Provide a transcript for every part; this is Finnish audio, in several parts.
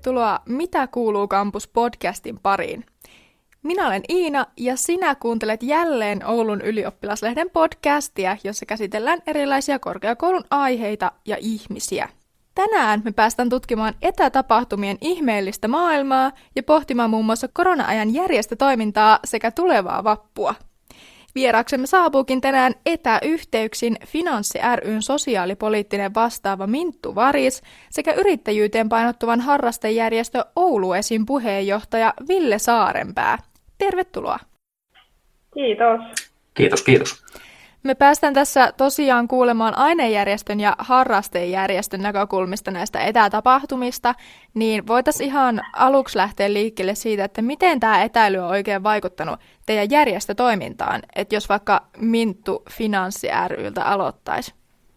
tervetuloa Mitä kuuluu Campus podcastin pariin. Minä olen Iina ja sinä kuuntelet jälleen Oulun ylioppilaslehden podcastia, jossa käsitellään erilaisia korkeakoulun aiheita ja ihmisiä. Tänään me päästään tutkimaan etätapahtumien ihmeellistä maailmaa ja pohtimaan muun muassa korona-ajan järjestötoimintaa sekä tulevaa vappua. Vieraaksemme saapuukin tänään etäyhteyksin Finanssi ry:n sosiaalipoliittinen vastaava Minttu Varis sekä yrittäjyyteen painottuvan harrastejärjestö Oulu Esin puheenjohtaja Ville Saarenpää. Tervetuloa. Kiitos. Kiitos. Me päästään tässä tosiaan kuulemaan ainejärjestön ja harrastejärjestön näkökulmista näistä etätapahtumista, niin voitaisiin ihan aluksi lähteä liikkeelle siitä, että miten tämä etäily on oikein vaikuttanut teidän järjestötoimintaan, että jos vaikka Minttu Finanssi ry:ltä aloittaisi.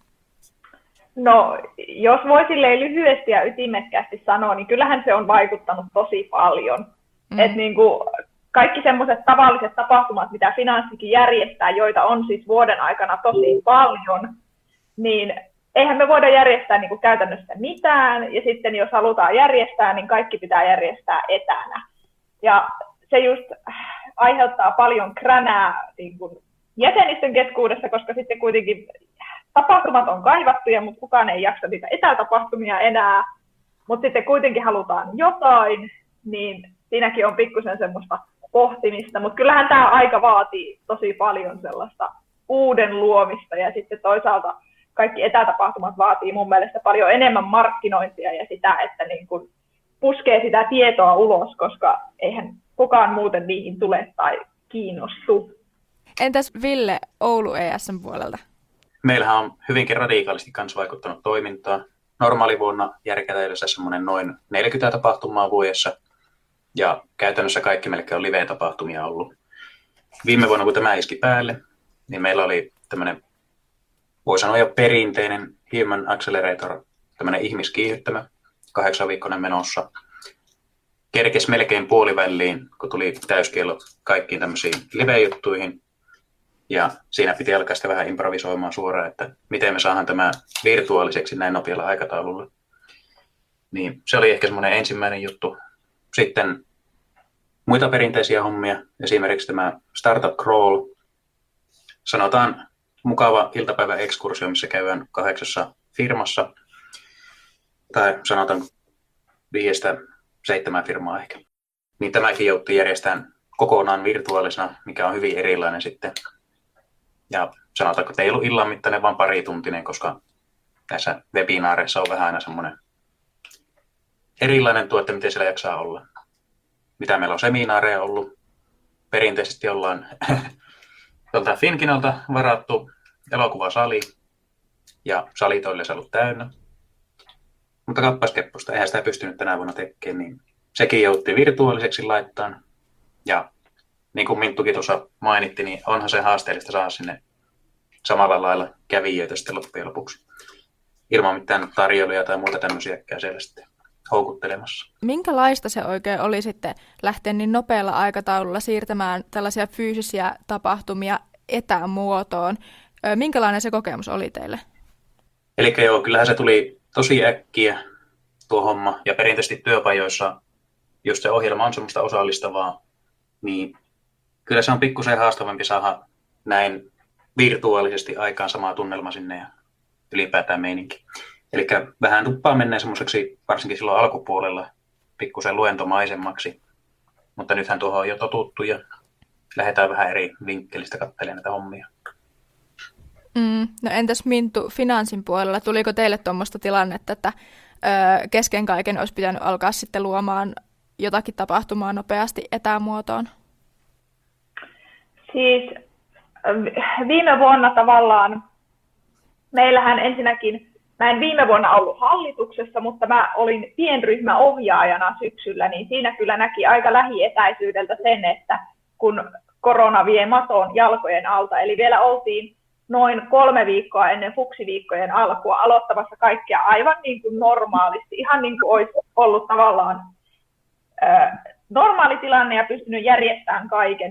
No, jos voi silleen lyhyesti ja ytimekkäästi sanoa, niin kyllähän se on vaikuttanut tosi paljon. Että kaikki semmoiset tavalliset tapahtumat, mitä Finanssikin järjestää, joita on siis vuoden aikana tosi paljon, niin eihän me voida järjestää niin kuin käytännössä mitään. Ja sitten jos halutaan järjestää, niin kaikki pitää järjestää etänä. Ja se just aiheuttaa paljon kränää niin kuin jäsenistön keskuudessa, koska sitten kuitenkin tapahtumat on kaivattuja, mutta kukaan ei jaksa niitä etätapahtumia enää. Mutta sitten kuitenkin halutaan jotain, niin siinäkin on pikkusen semmoista pohtimista, mutta kyllähän tämä aika vaatii tosi paljon sellaista uuden luomista ja sitten toisaalta kaikki etätapahtumat vaatii mun mielestä paljon enemmän markkinointia ja sitä, että niin kun puskee sitä tietoa ulos, koska eihän kukaan muuten niihin tule tai kiinnostu. Entäs Ville Oulu ES:n puolelta? Meillähän on hyvinkin radikaalisti kanssa vaikuttanut toimintaa. Normaalivuonna järkätään yleensä semmoinen noin 40 tapahtumaa vuodessa. Ja käytännössä kaikki melkein on live-tapahtumia ollut. Viime vuonna, kun tämä iski päälle, niin meillä oli tämmöinen, voi sanoa jo perinteinen Human Accelerator, tämmöinen ihmiskiihdyttämä, 8-viikkoinen menossa. Kerkesi melkein puoliväliin, kun tuli täyskiellot kaikkiin tämmöisiin live-juttuihin. Ja siinä piti alkaa sitten vähän improvisoimaan suoraan, että miten me saadaan tämä virtuaaliseksi näin nopealla aikataululla. Niin se oli ehkä semmoinen ensimmäinen juttu. Sitten muita perinteisiä hommia, esimerkiksi tämä Startup Crawl, sanotaan mukava iltapäiväekskursio, missä käydään 8 firmassa, tai sanotaan 5-7 firmaa ehkä. Niin tämäkin joutui järjestämään kokonaan virtuaalisena, mikä on hyvin erilainen sitten. Ja sanotaanko, että ei ollut illan mittainen, vaan parituntinen, koska näissä webinaareissa on vähän aina semmoinen erilainen tuo, että miten siellä jaksaa olla. Mitä meillä on seminaareja ollut. Perinteisesti ollaan tuolta Finkinalta varattu elokuvasali ja salit on yleensä ollut täynnä. Mutta kappaskepposta, eihän sitä pystynyt tänä vuonna tekemään, niin sekin joutti virtuaaliseksi laittaa. Ja niin kuin Minttukin tuossa mainitti, niin onhan se haasteellista saada sinne samalla lailla kävijöitä sitten loppujen lopuksi. Ilman mitään tarjoiluja tai muuta tämmöisiäkään siellä sitten houkuttelemassa. Minkälaista se oikein oli sitten lähteä niin nopealla aikataululla siirtämään tällaisia fyysisiä tapahtumia etämuotoon? Minkälainen se kokemus oli teille? Eli joo, kyllähän se tuli tosi äkkiä tuo homma. Ja perinteisesti työpajoissa, jos se ohjelma on semmoista osallistavaa, niin kyllä se on pikkusen haastavampi saada näin virtuaalisesti aikaan samaa tunnelma sinne ja ylipäätään meininki. Eli vähän tuppaa mennään semmoiseksi, varsinkin silloin alkupuolella, pikkusen luentomaisemmaksi. Mutta nythän tuohon on jo totuttu ja lähdetään vähän eri vinkkelistä katselemaan näitä hommia. No entäs Minttu Finanssin puolella, tuliko teille tuommoista tilannetta, että kesken kaiken olisi pitänyt alkaa sitten luomaan jotakin tapahtumaa nopeasti etämuotoon? Siis viime vuonna tavallaan, meillähän ensinnäkin, mä en viime vuonna ollut hallituksessa, mutta mä olin pienryhmäohjaajana syksyllä, niin siinä kyllä näki aika lähietäisyydeltä sen, että kun korona vie maton jalkojen alta, eli vielä oltiin noin 3 viikkoa ennen fuksiviikkojen alkua aloittamassa kaikkea aivan niin kuin normaalisti, ihan niin kuin olisi ollut tavallaan normaali tilanne ja pystynyt järjestämään kaiken.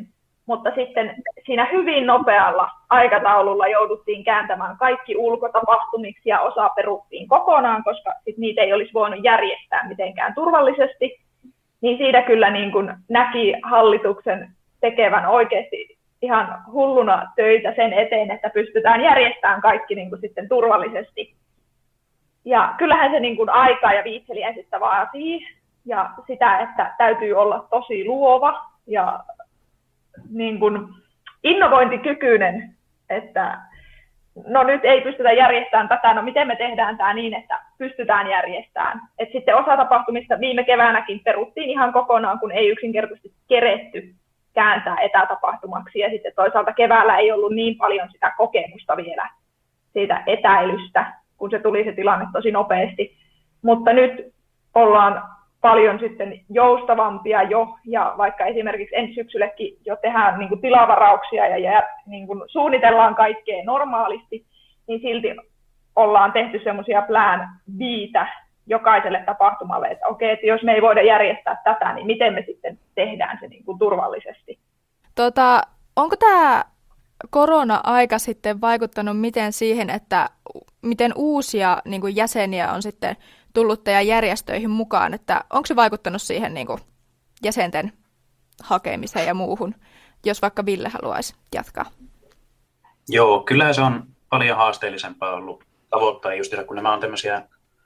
mutta sitten siinä hyvin nopealla aikataululla jouduttiin kääntämään kaikki ulkotapahtumiksi ja osa peruttiin kokonaan, koska sit niitä ei olisi voinut järjestää mitenkään turvallisesti. Niin siitä kyllä niin kuin näki hallituksen tekevän oikeasti ihan hulluna töitä sen eteen, että pystytään järjestämään kaikki niin kuin sitten turvallisesti. Ja kyllähän se niin kuin aikaa ja viitseliäisyyttä vaatii ja sitä, että täytyy olla tosi luova ja niin kuin innovointikykyinen, että no nyt ei pystytä järjestämään tätä, no miten me tehdään tämä niin, että pystytään järjestämään. Et sitten osa tapahtumista viime keväänäkin peruttiin ihan kokonaan, kun ei yksinkertaisesti keretty kääntää etätapahtumaksi. Ja sitten toisaalta keväällä ei ollut niin paljon sitä kokemusta vielä siitä etäilystä, kun se tuli se tilanne tosi nopeasti. Mutta nyt ollaan paljon sitten joustavampia jo, ja vaikka esimerkiksi ensi syksyllekin jo tehdään niin kuin tilavarauksia ja niin kuin suunnitellaan kaikkea normaalisti, niin silti ollaan tehty semmoisia plan B:tä jokaiselle tapahtumalle, että okei, että jos me ei voida järjestää tätä, niin miten me sitten tehdään se niin kuin turvallisesti. Onko tämä korona-aika sitten vaikuttanut miten siihen, että miten uusia niin kuin jäseniä on sitten tullut teidän järjestöihin mukaan, että onko se vaikuttanut siihen niin kuin jäsenten hakemiseen ja muuhun, jos vaikka Ville haluaisi jatkaa? Joo, kyllähän se on paljon haasteellisempaa ollut tavoittaa just, kun nämä on tämmöisiä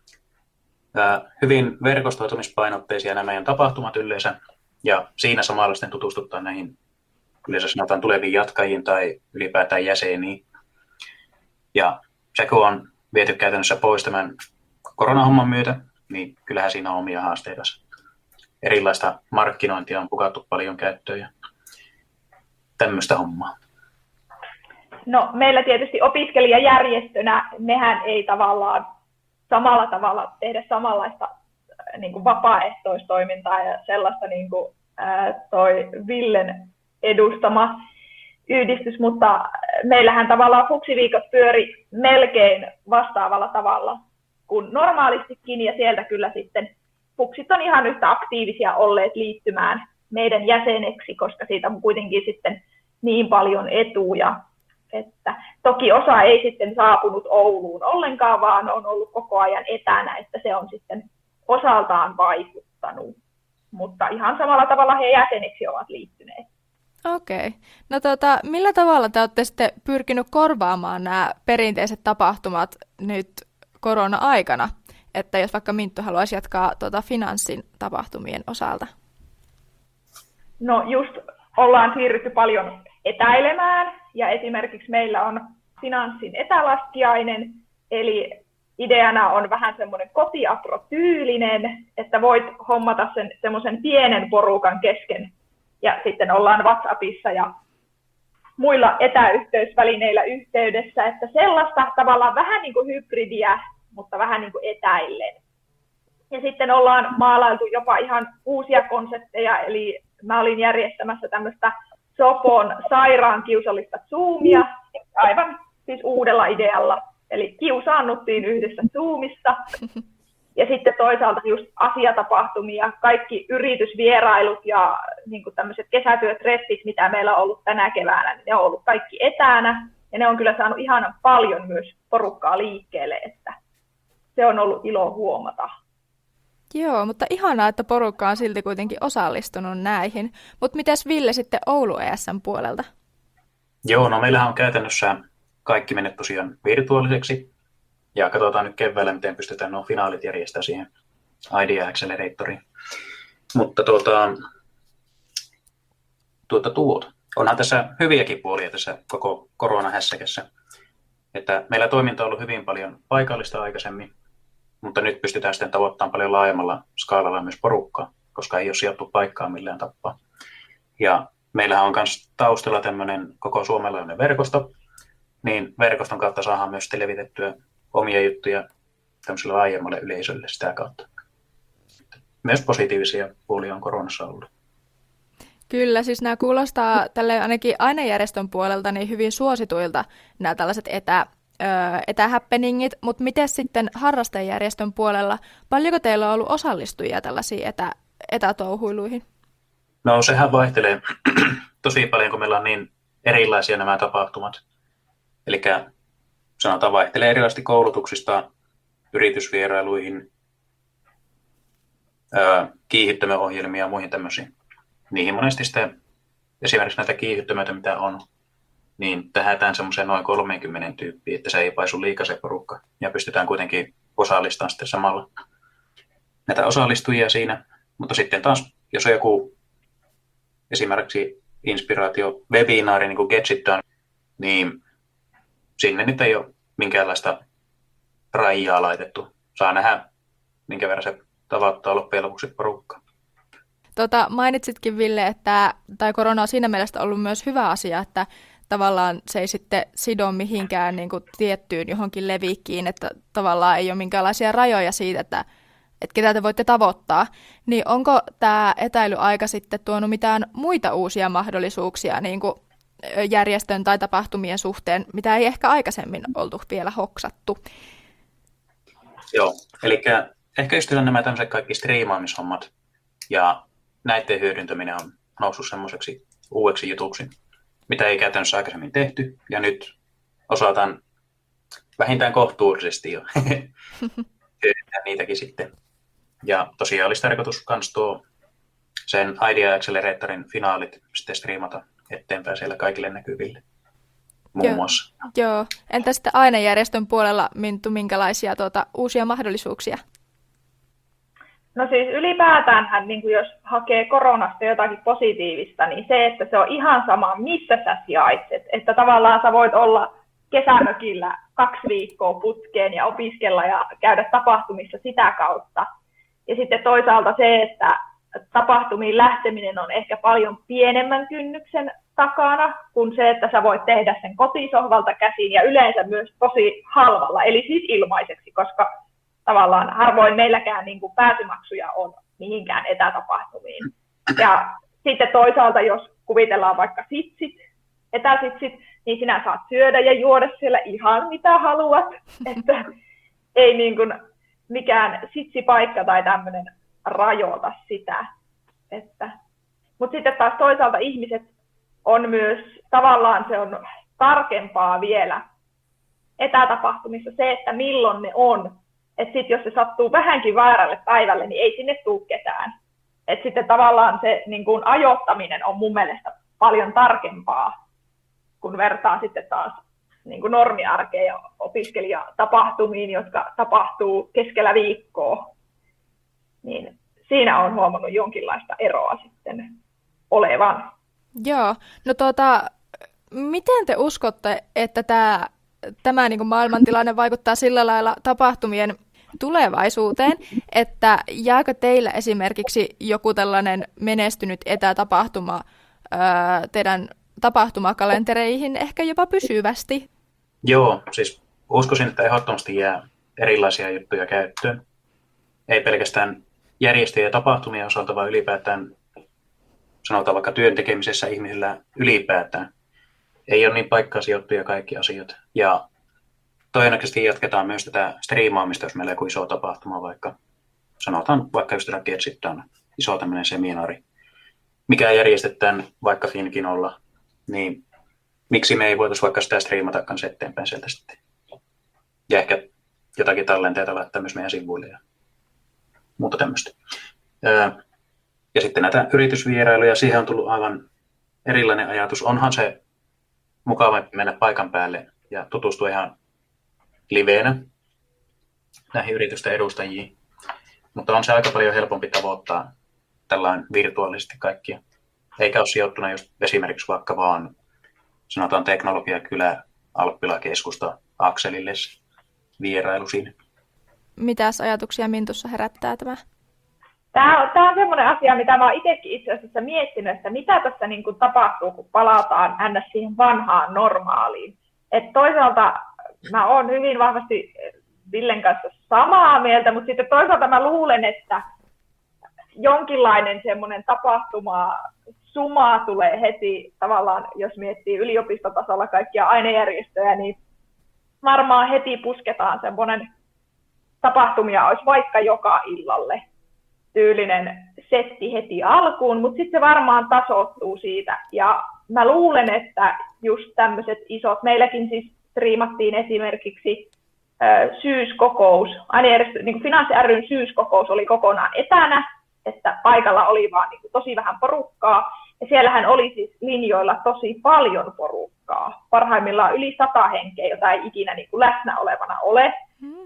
hyvin verkostoitumispainotteisia nämä meidän tapahtumat yleensä, ja siinä samalla sitten tutustuttaa näihin yleensä sanotaan tuleviin jatkajiin tai ylipäätään jäseniin. Ja se kun on viety käytännössä pois tämän koronahomman myötä, niin kyllähän siinä on omia haasteita. Erilaista markkinointia on pukattu paljon käyttöön ja tämmöistä hommaa. No meillä tietysti opiskelijajärjestönä mehän ei tavallaan samalla tavalla tehdä samanlaista niin kuin vapaaehtoistoimintaa ja sellaista niin kuin toi Villen edustama yhdistys, mutta meillähän tavallaan fuksiviikot pyöri melkein vastaavalla tavalla kuin normaalistikin, ja sieltä kyllä sitten fuksit on ihan yhtä aktiivisia olleet liittymään meidän jäseneksi, koska siitä on kuitenkin sitten niin paljon etuja, että toki osa ei sitten saapunut Ouluun ollenkaan, vaan on ollut koko ajan etänä, että se on sitten osaltaan vaikuttanut, mutta ihan samalla tavalla he jäseniksi ovat liittyneet. Okei. No millä tavalla te olette sitten pyrkinyt korvaamaan nämä perinteiset tapahtumat nyt korona-aikana? Että jos vaikka Minttu haluaisi jatkaa finanssin tapahtumien osalta. No just ollaan siirrytty paljon etäilemään ja esimerkiksi meillä on finanssin etälaskiainen, eli ideana on vähän semmoinen kotiapro-tyylinen, että voit hommata sen semmoisen pienen porukan kesken ja sitten ollaan WhatsAppissa ja muilla etäyhteysvälineillä yhteydessä, että sellaista tavallaan vähän niin kuin hybridiä, mutta vähän niin kuin etäillen. Ja sitten ollaan maalailtu jopa ihan uusia konsepteja, eli mä olin järjestämässä tämmöistä Sopon sairaan kiusallista Zoomia, aivan siis uudella idealla. Eli kiusaannuttiin yhdessä Zoomissa. Ja sitten toisaalta just asiatapahtumia, kaikki yritysvierailut ja niin kuin tämmöiset kesätyötreffit, mitä meillä on ollut tänä keväänä, niin ne on ollut kaikki etänä. Ja ne on kyllä saanut ihanan paljon myös porukkaa liikkeelle, että se on ollut ilo huomata. Joo, mutta ihanaa, että porukka on silti kuitenkin osallistunut näihin. Mutta mitäs Ville sitten Oulu ES:n puolelta? Joo, no meillähän on käytännössä kaikki mennyt tosiaan virtuaaliseksi. Ja katsotaan nyt keväällä, miten pystytään nuo finaalit järjestämään siihen Idea Acceleratoriin. Mutta onhan tässä hyviäkin puolia tässä koko koronahässäkässä. Että meillä toiminta on ollut hyvin paljon paikallista aikaisemmin, mutta nyt pystytään sitten tavoittamaan paljon laajemmalla skaalalla myös porukkaa, koska ei ole sijoittu paikkaa millään tapaa. Ja meillähän on myös taustalla tämmöinen koko suomalainen verkosto, niin verkoston kautta saadaan myös levitettyä omia juttuja tämmöiselle laajemmalle yleisölle sitä kautta. Myös positiivisia puolia on koronassa ollut. Kyllä, siis nämä kuulostaa tälle ainakin ainejärjestön puolelta niin hyvin suosituilta nämä tällaiset etähappeningit, mutta miten sitten harrastajajärjestön puolella, paljonko teillä on ollut osallistujia tällaisiin etätouhuiluihin? No sehän vaihtelee tosi paljon, kun meillä on niin erilaisia nämä tapahtumat. Eli sanotaan vaihtelee erilaisesti koulutuksista yritysvierailuihin, kiihdyttämöohjelmia ja muihin tämmöisiin. Niihin monesti sitten esimerkiksi näitä kiihdyttämöitä, mitä on, niin tähdätään semmoiseen noin 30 tyyppiä, että se ei paisu liikaa se porukka. Ja pystytään kuitenkin osallistamaan sitten samalla näitä osallistujia siinä. Mutta sitten taas, jos on joku esimerkiksi inspiraatio-webinaari, niin kuin Get Shit Done, niin sinne nyt ei ole minkäänlaista rajaa laitettu. Saa nähdä, minkä verran se tavoittaa loppujen lopuksi porukkaa. Mainitsitkin, Ville, että korona on siinä mielessä ollut myös hyvä asia, että tavallaan se ei sitten sido mihinkään niin kuin tiettyyn johonkin levikkiin, että tavallaan ei ole minkäänlaisia rajoja siitä, että ketä te voitte tavoittaa. Niin onko tämä etäilyaika sitten tuonut mitään muita uusia mahdollisuuksia niin kuin järjestön tai tapahtumien suhteen, mitä ei ehkä aikaisemmin oltu vielä hoksattu? Joo, eli ehkä just nämä tämmöiset kaikki striimaamishommat ja näiden hyödyntäminen on noussut semmoiseksi uudeksi jutuksi, mitä ei käytännössä aikaisemmin tehty, ja nyt osataan vähintään kohtuullisesti jo hyödyntää niitäkin sitten. Ja tosiaan olisi tarkoitus myös tuo sen Idea Acceleratorin finaalit sitten striimata eteenpäin siellä kaikille näkyville muun muassa. Joo. Entä sitten ainejärjestön puolella, Minttu, minkälaisia uusia mahdollisuuksia? No siis ylipäätäänhän, niin jos hakee koronasta jotakin positiivista, niin se, että se on ihan sama, missä sä sijaitset. Että tavallaan sä voit olla kesämökillä 2 viikkoa putkeen ja opiskella ja käydä tapahtumissa sitä kautta. Ja sitten toisaalta se, että tapahtumiin lähteminen on ehkä paljon pienemmän kynnyksen takana kuin se, että sä voit tehdä sen kotisohvalta käsin ja yleensä myös tosi halvalla, eli siis ilmaiseksi, koska tavallaan harvoin meilläkään niin kuin pääsymaksuja on mihinkään etätapahtumiin. Ja sitten toisaalta, jos kuvitellaan vaikka etäsitsit, niin sinä saat syödä ja juoda siellä ihan mitä haluat, että ei niin kuin mikään sitsipaikka tai tämmöinen rajoita sitä. Mutta sitten taas toisaalta ihmiset on myös, tavallaan se on tarkempaa vielä etätapahtumissa se, että milloin ne on. Että sitten jos se sattuu vähänkin väärälle päivälle, niin ei sinne tule ketään. Että sitten tavallaan se niin kun ajoittaminen on mun mielestä paljon tarkempaa, kun vertaa sitten taas niin kun normiarkeen ja opiskelijatapahtumiin, jotka tapahtuu keskellä viikkoa. Niin siinä on huomannut jonkinlaista eroa sitten olevan. Joo, no miten te uskotte, että tämä niin kuin maailmantilanne vaikuttaa sillä lailla tapahtumien tulevaisuuteen, että jääkö teillä esimerkiksi joku tällainen menestynyt etätapahtuma teidän tapahtumakalentereihin ehkä jopa pysyvästi? Joo, siis uskoisin, että ehdottomasti jää erilaisia juttuja käyttöön. Ei pelkästään järjestöjen ja tapahtumien osalta, vaan ylipäätään, sanotaan vaikka työn tekemisessä ihmisillä ylipäätään. Ei ole niin paikkaan sijoittuja kaikki asiat. Ja todennäköisesti jatketaan myös tätä striimaamista, jos meillä on joku iso tapahtuma, vaikka sanotaan vaikka just Get Shit Done, iso tämmöinen seminaari, mikä järjestetään vaikka Finkinolla, niin miksi me ei voitaisi vaikka sitä striimata kanssa eteenpäin sieltä sitten. Ja ehkä jotakin tallenteita laittaa myös meidän sivuille ja muuta tämmöistä. Ja sitten näitä yritysvierailuja, siihen on tullut aivan erilainen ajatus. Onhan se mukava mennä paikan päälle ja tutustua ihan liveenä näihin yritysten edustajiin. Mutta on se aika paljon helpompi tavoittaa tällainen virtuaalisesti kaikkia. Eikä ole sijoittuna just esimerkiksi vaikka vaan sanotaan teknologiakylä Alppila-keskusta Akselille vierailu siinä. Mitäs ajatuksia Mintussa herättää tämä? Tämä on semmoinen asia, mitä mä oon itsekin itse asiassa miettinyt, että mitä tässä niin kuin tapahtuu, kun palataan ns. Siihen vanhaan normaaliin. Et toisaalta mä oon hyvin vahvasti Villen kanssa samaa mieltä, mutta sitten toisaalta mä luulen, että jonkinlainen semmoinen suma tulee heti tavallaan, jos miettii yliopistotasolla kaikkia ainejärjestöjä, niin varmaan heti pusketaan semmoinen tapahtumia olisi vaikka joka illalle tyylinen setti heti alkuun, mutta sitten se varmaan tasoittuu siitä. Ja mä luulen, että just tämmöiset isot, meilläkin siis striimattiin esimerkiksi syyskokous, aina niin Finanssi ry:n syyskokous oli kokonaan etänä, että paikalla oli vaan niin tosi vähän porukkaa, ja siellähän oli siis linjoilla tosi paljon porukkaa, parhaimmillaan yli 100 henkeä, jota ei ikinä niin läsnä olevana ole,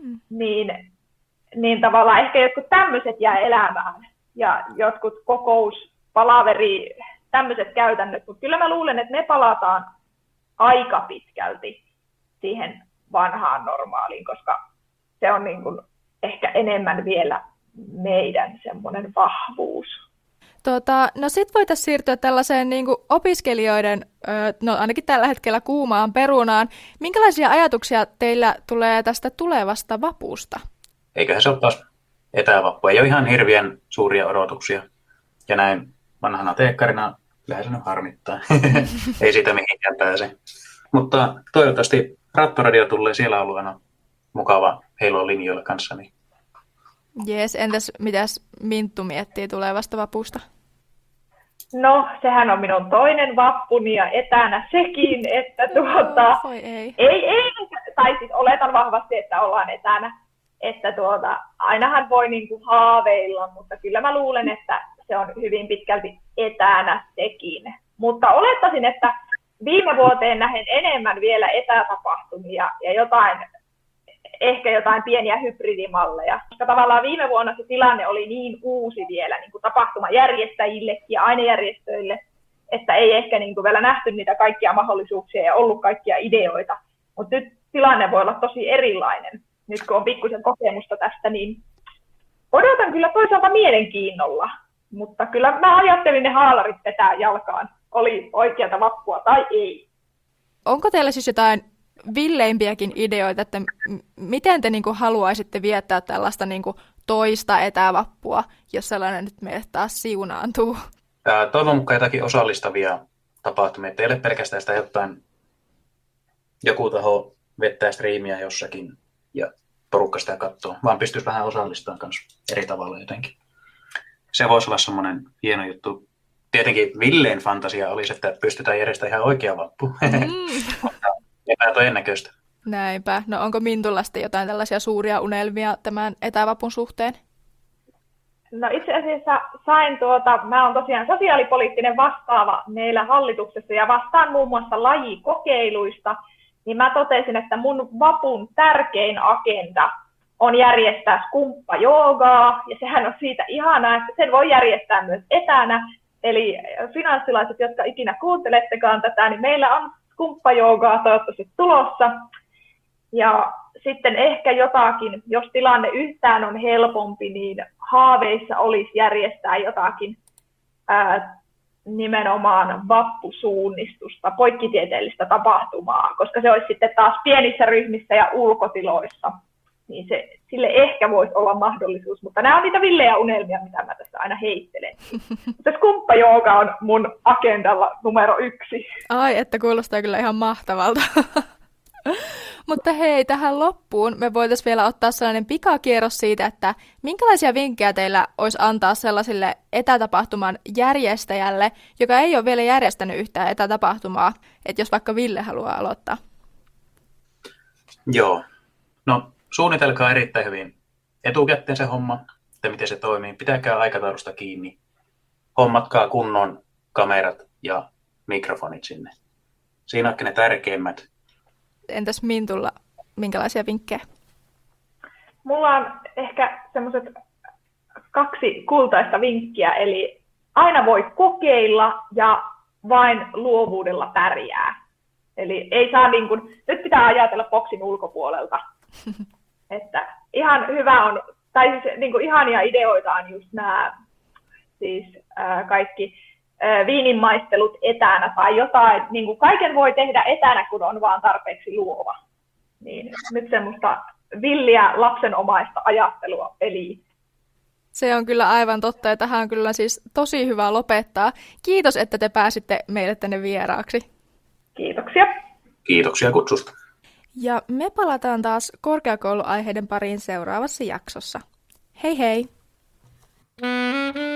niin tavallaan ehkä jotkut tämmöiset jää elämään, ja jotkut kokous, palaveri, tämmöiset käytännöt, mutta kyllä mä luulen, että me palataan aika pitkälti siihen vanhaan normaaliin, koska se on niin kuin ehkä enemmän vielä meidän semmoinen vahvuus. No sit voitaisiin siirtyä tällaiseen niin kuin opiskelijoiden, no ainakin tällä hetkellä kuumaan perunaan. Minkälaisia ajatuksia teillä tulee tästä tulevasta vapusta? Eiköhän se ole taas etävappu. Ei ole ihan hirveän suuria odotuksia. Ja näin vanhana teekkarina kyllähän se nyt harmittaa. Ei siitä mihinkään pääse. Mutta toivottavasti Rattoradio tulee siellä alueena mukava heilua linjoilla kanssa. Niin. Jees, entäs mitäs Minttu miettii tulevasta vapusta? No, sehän on minun toinen vappuni ja etänä sekin, että ei, tai siis oletan vahvasti, että ollaan etänä, että ainahan voi niinku haaveilla, mutta kyllä mä luulen, että se on hyvin pitkälti etänä sekin. Mutta olettaisin, että viime vuoteen nähden enemmän vielä etätapahtumia ja ehkä jotain pieniä hybridimalleja. Koska tavallaan viime vuonna se tilanne oli niin uusi vielä niin kuin tapahtumajärjestäjillekin ja ainejärjestöille, että ei ehkä niin kuin vielä nähty niitä kaikkia mahdollisuuksia ja ollut kaikkia ideoita. Mutta nyt tilanne voi olla tosi erilainen. Nyt kun on pikkusen kokemusta tästä, niin odotan kyllä toisaalta mielenkiinnolla. Mutta kyllä mä ajattelin ne haalarit vetää jalkaan. Oli oikeata vappua tai ei. Onko teillä siis jotain villeimpiäkin ideoita, että miten te niinku haluaisitte viettää tällaista niinku toista etävappua, jos sellainen nyt meille taas siunaantuu? Toivon mukaan jotakin osallistavia tapahtumia. Ei ole pelkästään sitä joku taho vettää striimiä jossakin ja porukka sitä katsoo, vaan pystyisi vähän osallistamaan kanssa eri tavalla jotenkin. Se voisi olla semmoinen hieno juttu. Tietenkin villeen fantasia olisi, että pystytään järjestämään ihan oikea vappu. Epätodennäköistä. Näinpä. No onko Mintulla sitten jotain tällaisia suuria unelmia tämän etävapun suhteen? No itse asiassa mä olen tosiaan sosiaalipoliittinen vastaava meillä hallituksessa ja vastaan muun muassa lajikokeiluista, niin mä totesin, että mun vapun tärkein agenda on järjestää skumppajoogaa, ja sehän on siitä ihanaa, että sen voi järjestää myös etänä. Eli finanssilaiset, jotka ikinä kuuntelettekaan tätä, niin meillä on skumppajoogaa toivottavasti tulossa. Ja sitten ehkä jotakin, jos tilanne yhtään on helpompi, niin haaveissa olisi järjestää jotakin nimenomaan vappusuunnistusta, poikkitieteellistä tapahtumaa, koska se olisi sitten taas pienissä ryhmissä ja ulkotiloissa. Niin sille ehkä voisi olla mahdollisuus, mutta nämä on niitä villejä unelmia, mitä mä tässä aina heittelen. Mutta skumppajooga on mun agendalla numero 1. Ai, että kuulostaa kyllä ihan mahtavalta. Mutta hei, tähän loppuun me voitaisiin vielä ottaa sellainen pikakierros siitä, että minkälaisia vinkkejä teillä olisi antaa sellaisille etätapahtuman järjestäjälle, joka ei ole vielä järjestänyt yhtään etätapahtumaa, että jos vaikka Ville haluaa aloittaa. Joo, no suunnitelkaa erittäin hyvin etukäteen se homma, että miten se toimii. Pitäkää aikataulusta kiinni. Hommatkaa kunnon kamerat ja mikrofonit sinne. Siinä onkin ne tärkeimmät. Entäs Mintulla, minkälaisia vinkkejä? Mulla on ehkä semmoiset 2 kultaista vinkkiä, eli aina voi kokeilla ja vain luovuudella pärjää. Eli ei saa niin kuin, nyt pitää ajatella boksin ulkopuolelta. Että ihan hyvä on, tai siis niin kuin ihania ideoita on just nämä siis kaikki viininmaistelut etänä tai jotain, niin kuin kaiken voi tehdä etänä, kun on vaan tarpeeksi luova. Niin nyt semmoista villiä lapsenomaista ajattelua peliin. Se on kyllä aivan totta ja tähän on kyllä siis tosi hyvä lopettaa. Kiitos, että te pääsitte meille tänne vieraaksi. Kiitoksia. Kiitoksia kutsusta. Ja me palataan taas korkeakouluaiheiden pariin seuraavassa jaksossa. Hei hei!